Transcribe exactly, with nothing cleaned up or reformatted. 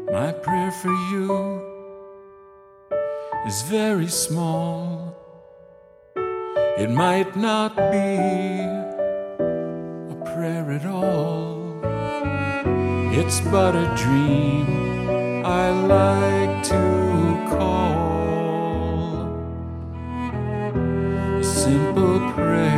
My prayer for you is very small. It might not be a prayer at all. It's but a dream I like to call a simple prayer